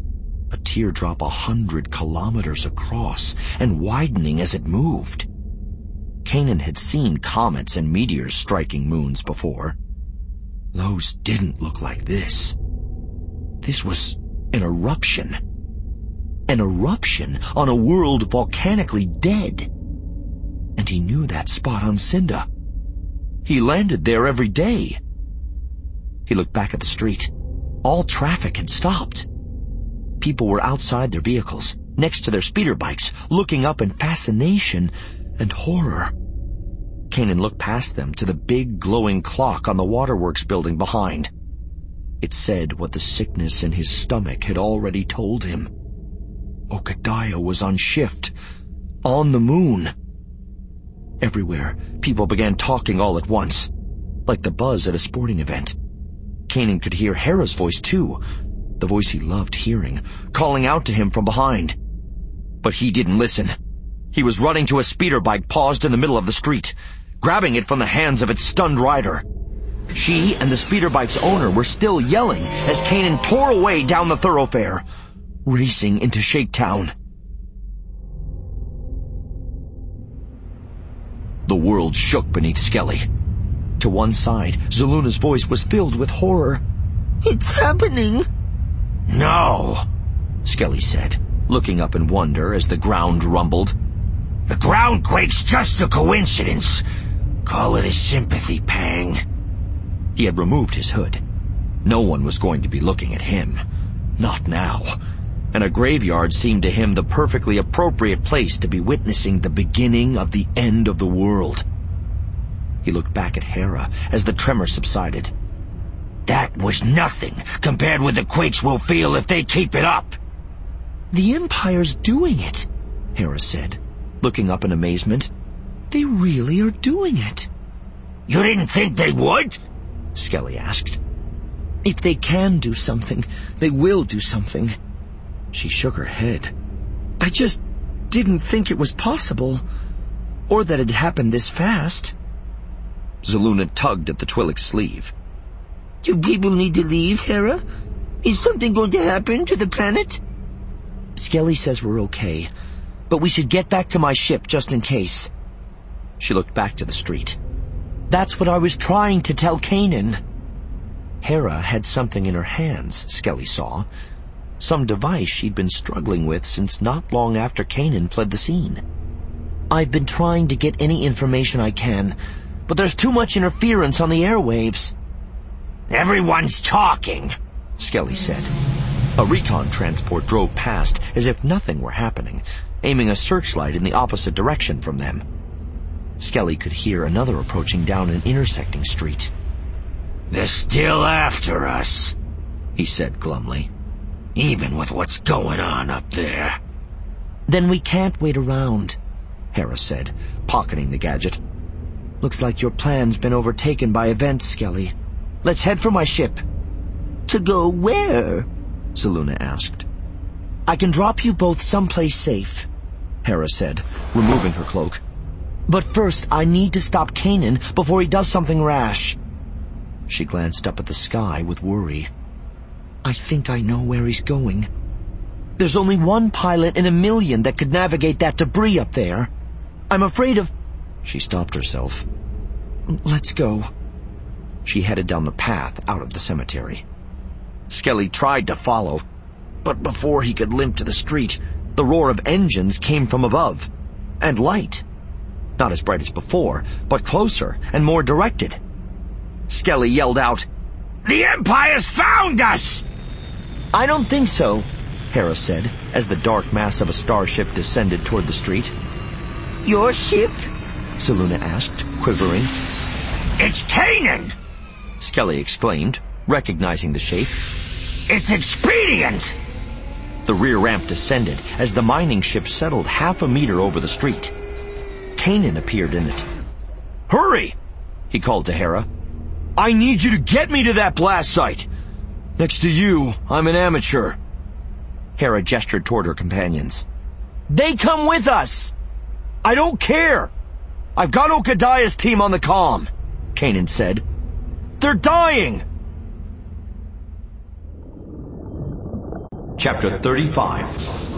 100 kilometers across and widening as it moved. Kanan had seen comets and meteors striking moons before. Those didn't look like this. This was an eruption. An eruption on a world volcanically dead. And he knew that spot on Cinda. He landed there every day. He looked back at the street. All traffic had stopped. People were outside their vehicles, next to their speeder bikes, looking up in fascination and horror. Kanan looked past them to the big glowing clock on the waterworks building behind. It said what the sickness in his stomach had already told him. Okadiah was on shift, on the moon. Everywhere, people began talking all at once, like the buzz at a sporting event. Kanan could hear Hera's voice too, the voice he loved hearing, calling out to him from behind. But he didn't listen. He was running to a speeder bike paused in the middle of the street, grabbing it from the hands of its stunned rider. She and the speeder bike's owner were still yelling as Kanan tore away down the thoroughfare, racing into Shaketown. The world shook beneath Skelly. To one side, Zaluna's voice was filled with horror. It's happening. No, Skelly said, looking up in wonder as the ground rumbled. The groundquake's just a coincidence. Call it a sympathy pang. He had removed his hood. No one was going to be looking at him. Not now. And a graveyard seemed to him the perfectly appropriate place to be witnessing the beginning of the end of the world. He looked back at Hera as the tremor subsided. That was nothing compared with the quakes we'll feel if they keep it up. The Empire's doing it, Hera said, looking up in amazement. They really are doing it. You didn't think they would? Skelly asked. If they can do something, they will do something. She shook her head. I just didn't think it was possible, or that it happened this fast. Zaluna tugged at the Twi'lek's sleeve. Do people need to leave, Hera? Is something going to happen to the planet? Skelly says we're okay, but we should get back to my ship just in case. She looked back to the street. That's what I was trying to tell Kanan. Hera had something in her hands, Skelly saw. Some device she'd been struggling with since not long after Kanan fled the scene. I've been trying to get any information I can, but there's too much interference on the airwaves. Everyone's talking, Skelly said. A recon transport drove past as if nothing were happening, aiming a searchlight in the opposite direction from them. Skelly could hear another approaching down an intersecting street. They're still after us, he said glumly. Even with what's going on up there. Then we can't wait around, Hera said, pocketing the gadget. Looks like your plan's been overtaken by events, Skelly. Let's head for my ship. To go where? Zaluna asked. I can drop you both someplace safe, Hera said, removing her cloak. But first, I need to stop Kanan before he does something rash. She glanced up at the sky with worry. I think I know where he's going. There's only one pilot in a million that could navigate that debris up there. I'm afraid of... She stopped herself. Let's go. She headed down the path out of the cemetery. Skelly tried to follow, but before he could limp to the street, the roar of engines came from above. And light. Not as bright as before, but closer and more directed. Skelly yelled out, The Empire's found us! I don't think so, Hera said, as the dark mass of a starship descended toward the street. Your ship? Zaluna asked, quivering. It's Kanan! Skelly exclaimed, recognizing the shape. It's Expedient! The rear ramp descended as the mining ship settled half a meter over the street. Kanan appeared in it. Hurry! He called to Hera. I need you to get me to that blast site. Next to you, I'm an amateur. Hera gestured toward her companions. They come with us! I don't care! I've got Okadiah's team on the comm, Kanan said. They're dying! Chapter 35.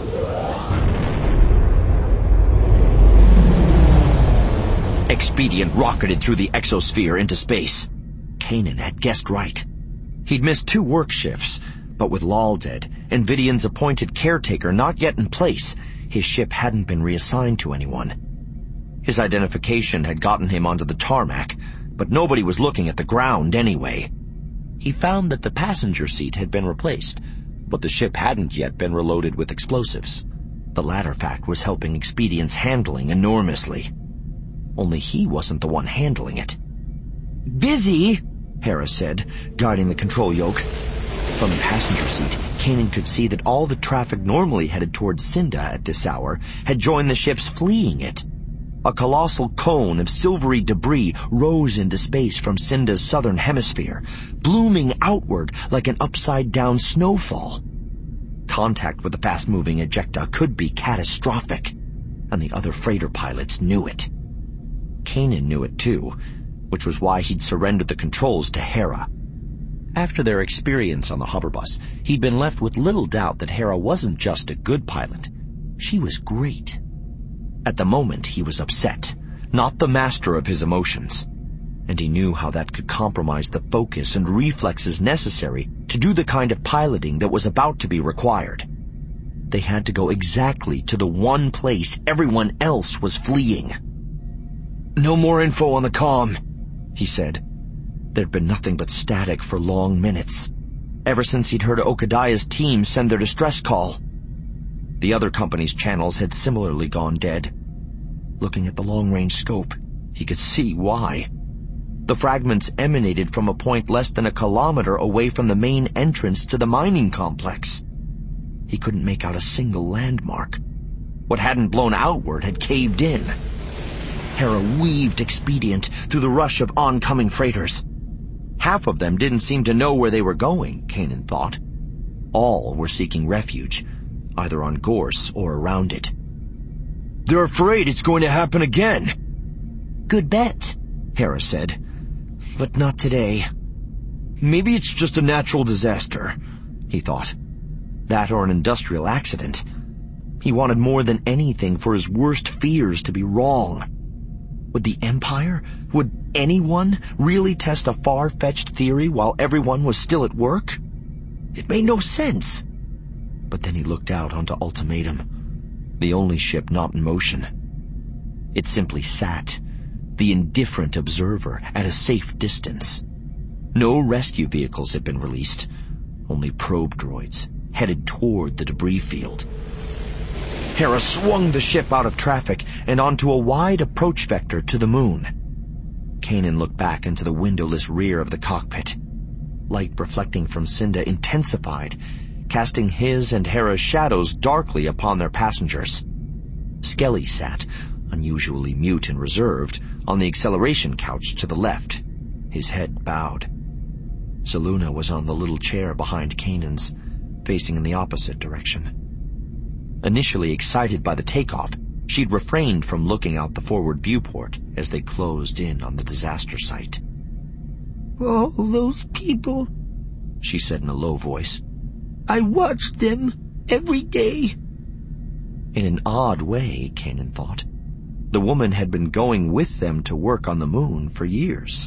Expedient rocketed through the exosphere into space. Kanan had guessed right. He'd missed 2 work shifts, but with Lal dead and Vidian's appointed caretaker not yet in place, his ship hadn't been reassigned to anyone. His identification had gotten him onto the tarmac, but nobody was looking at the ground anyway. He found that the passenger seat had been replaced, but the ship hadn't yet been reloaded with explosives. The latter fact was helping Expedient's handling enormously. Only he wasn't the one handling it. Busy, Hera said, guiding the control yoke. From the passenger seat, Kanan could see that all the traffic normally headed towards Cinda at this hour had joined the ships fleeing it. A colossal cone of silvery debris rose into space from Cinda's southern hemisphere, blooming outward like an upside-down snowfall. Contact with the fast-moving ejecta could be catastrophic, and the other freighter pilots knew it. Kanan knew it too, which was why he'd surrendered the controls to Hera. After their experience on the hoverbus, he'd been left with little doubt that Hera wasn't just a good pilot. She was great. At the moment, he was upset, not the master of his emotions. And he knew how that could compromise the focus and reflexes necessary to do the kind of piloting that was about to be required. They had to go exactly to the one place everyone else was fleeing. No more info on the comm, he said. There'd been nothing but static for long minutes, ever since he'd heard Okadiah's team send their distress call. The other company's channels had similarly gone dead. Looking at the long-range scope, he could see why. The fragments emanated from a point less than a kilometer away from the main entrance to the mining complex. He couldn't make out a single landmark. What hadn't blown outward had caved in. Hera weaved Expedient through the rush of oncoming freighters. Half of them didn't seem to know where they were going, Kanan thought. All were seeking refuge, either on Gorse or around it. They're afraid it's going to happen again. Good bet, Hera said. But not today. Maybe it's just a natural disaster, he thought. That or an industrial accident. He wanted more than anything for his worst fears to be wrong. Would the Empire, would anyone really test a far-fetched theory while everyone was still at work? It made no sense. But then he looked out onto Ultimatum, the only ship not in motion. It simply sat, the indifferent observer, at a safe distance. No rescue vehicles had been released, only probe droids headed toward the debris field. Hera swung the ship out of traffic and onto a wide approach vector to the moon. Kanan looked back into the windowless rear of the cockpit. Light reflecting from Cinda intensified, casting his and Hera's shadows darkly upon their passengers. Skelly sat, unusually mute and reserved, on the acceleration couch to the left, his head bowed. Seluna was on the little chair behind Kanan's, facing in the opposite direction. Initially excited by the takeoff, she'd refrained from looking out the forward viewport as they closed in on the disaster site. All those people, she said in a low voice. I watched them every day. In an odd way, Kanan thought. The woman had been going with them to work on the moon for years.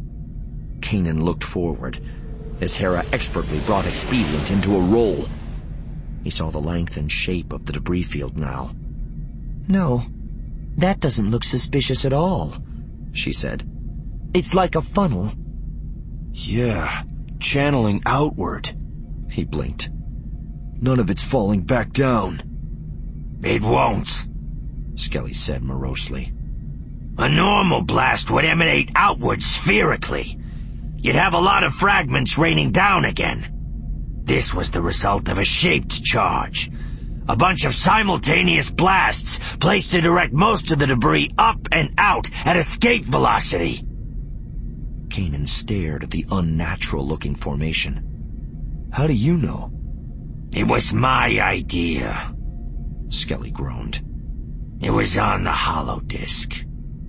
Kanan looked forward as Hera expertly brought Expedient into a roll. He saw the length and shape of the debris field now. No, that doesn't look suspicious at all, she said. It's like a funnel. Yeah, channeling outward, he blinked. None of it's falling back down. It won't, Skelly said morosely. A normal blast would emanate outward spherically. You'd have a lot of fragments raining down again. This was the result of a shaped charge. A bunch of simultaneous blasts placed to direct most of the debris up and out at escape velocity. Kanan stared at the unnatural-looking formation. How do you know? It was my idea, Skelly groaned. It was on the holodisk.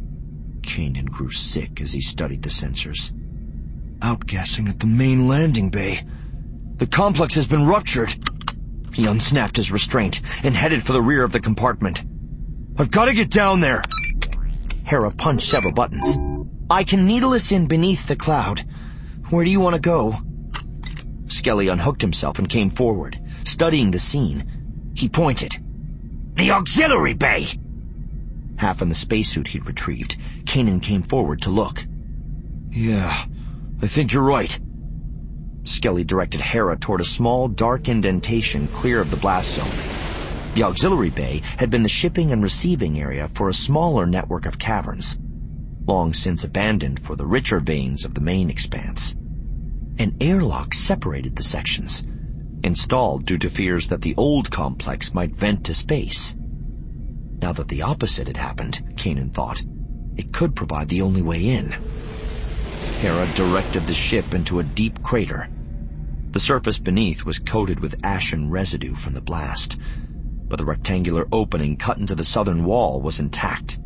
Kanan grew sick as he studied the sensors. Outgassing at the main landing bay. The complex has been ruptured. He unsnapped his restraint and headed for the rear of the compartment. I've got to get down there. Hera punched several buttons. I can needle us in beneath the cloud. Where do you want to go? Skelly unhooked himself and came forward, studying the scene. He pointed. The auxiliary bay! Half in the spacesuit he'd retrieved, Kanan came forward to look. Yeah, I think you're right. Skelly directed Hera toward a small, dark indentation clear of the blast zone. The auxiliary bay had been the shipping and receiving area for a smaller network of caverns, long since abandoned for the richer veins of the main expanse. An airlock separated the sections, installed due to fears that the old complex might vent to space. Now that the opposite had happened, Kanan thought, it could provide the only way in. Hera directed the ship into a deep crater. The surface beneath was coated with ashen residue from the blast, but the rectangular opening cut into the southern wall was intact.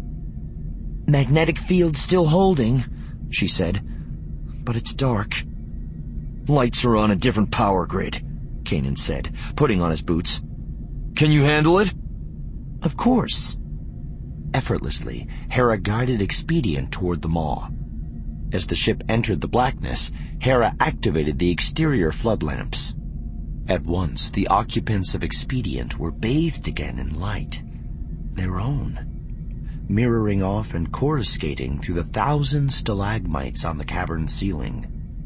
Magnetic field still holding, she said, but it's dark. Lights are on a different power grid, Kanan said, putting on his boots. Can you handle it? Of course. Effortlessly, Hera guided Expedient toward the maw. As the ship entered the blackness, Hera activated the exterior flood lamps. At once, the occupants of Expedient were bathed again in light, their own, mirroring off and coruscating through the 1,000 stalagmites on the cavern ceiling.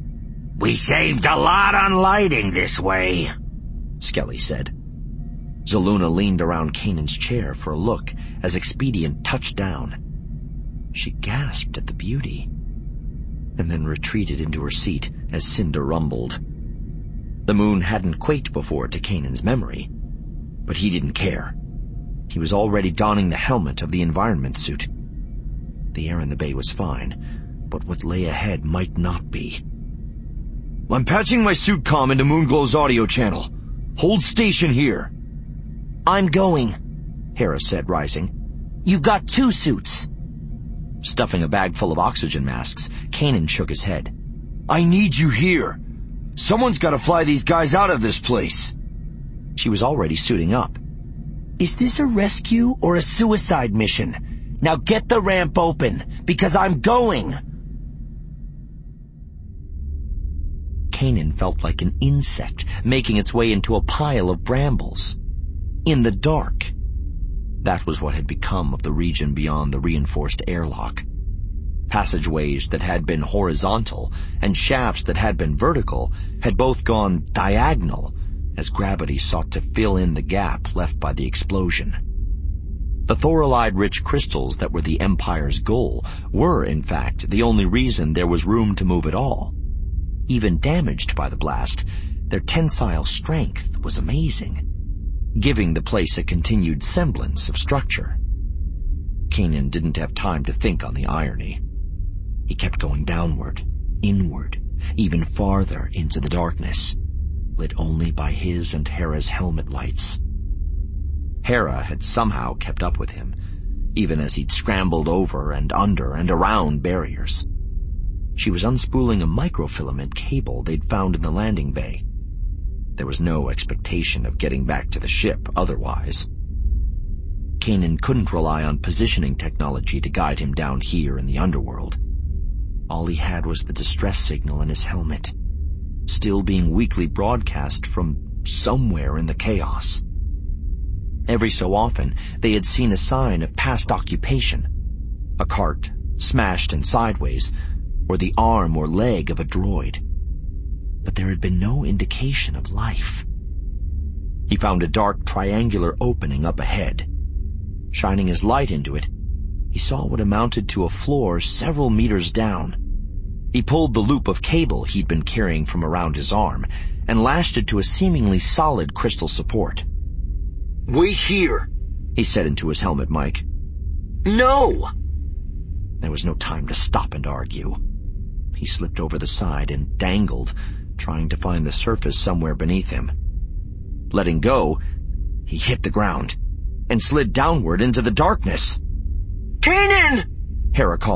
We saved a lot on lighting this way, Skelly said. Zaluna leaned around Kanan's chair for a look as Expedient touched down. She gasped at the beauty, and then retreated into her seat as Cinder rumbled. The moon hadn't quaked before to Kanan's memory, but he didn't care. He was already donning the helmet of the environment suit. The air in the bay was fine, but what lay ahead might not be. I'm patching my suit comm into Moonglow's audio channel. Hold station here. I'm going, Hera said, rising. You've got 2 suits. Stuffing a bag full of oxygen masks, Kanan shook his head. I need you here. Someone's got to fly these guys out of this place. She was already suiting up. Is this a rescue or a suicide mission? Now get the ramp open, because I'm going. Kanan felt like an insect making its way into a pile of brambles. In the dark. That was what had become of the region beyond the reinforced airlock. Passageways that had been horizontal and shafts that had been vertical had both gone diagonal as gravity sought to fill in the gap left by the explosion. The thorolide-rich crystals that were the Empire's goal were, in fact, the only reason there was room to move at all. Even damaged by the blast, their tensile strength was amazing, giving the place a continued semblance of structure. Kanan didn't have time to think on the irony. He kept going downward, inward, even farther into the darkness, lit only by his and Hera's helmet lights. Hera had somehow kept up with him, even as he'd scrambled over and under and around barriers. She was unspooling a microfilament cable they'd found in the landing bay. There was no expectation of getting back to the ship otherwise. Kanan couldn't rely on positioning technology to guide him down here in the underworld. All he had was the distress signal in his helmet, still being weakly broadcast from somewhere in the chaos. Every so often, they had seen a sign of past occupation. A cart, smashed and sideways, or the arm or leg of a droid. But there had been no indication of life. He found a dark triangular opening up ahead. Shining his light into it, he saw what amounted to a floor several meters down. He pulled the loop of cable he'd been carrying from around his arm and lashed it to a seemingly solid crystal support. Wait here, he said into his helmet mic. No! There was no time to stop and argue. He slipped over the side and dangled, trying to find the surface somewhere beneath him. Letting go, he hit the ground and slid downward into the darkness. Kanan! Hera called.